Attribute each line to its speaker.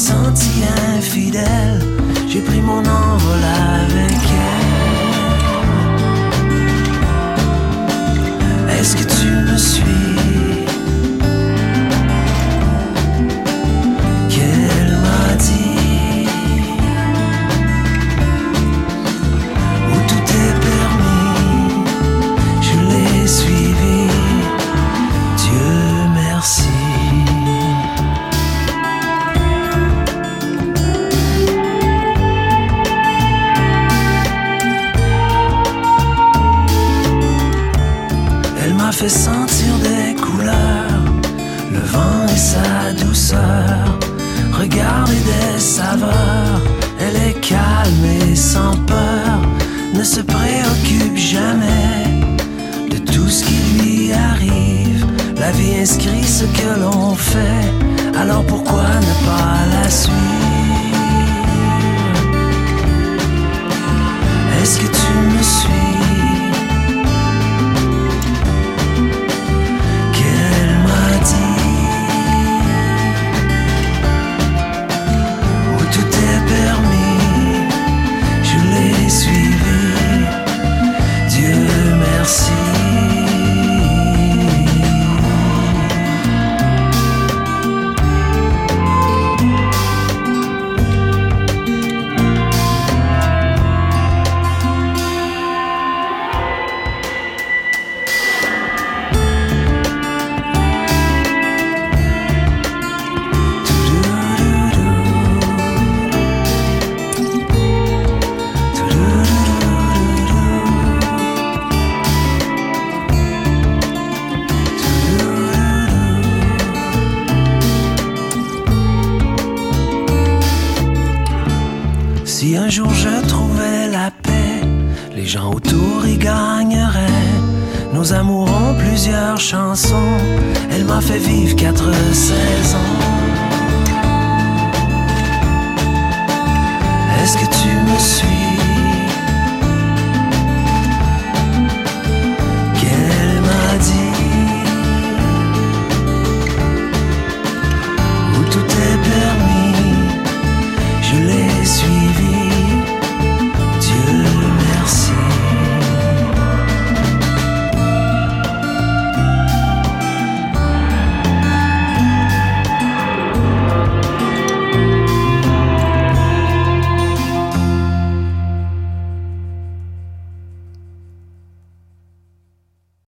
Speaker 1: senti infidèle, j'ai pris mon envol avec elle. Est-ce que tu me suis? Qu'elle m'a dit où tout est permis, je l'ai suivi, Dieu merci. Elle m'a fait sentir des couleurs, le vent et sa douceur, regarder des saveurs. Elle est calme et sans peur, ne se préoccupe jamais de tout ce qui lui arrive. La vie inscrit ce que l'on fait, alors pourquoi ne pas la suivre? Est-ce que tu me suis? Si un jour je trouvais la paix, les gens autour y gagneraient. Nos amours ont plusieurs chansons, elle m'a fait vivre 4 saisons. Est-ce que tu me suis?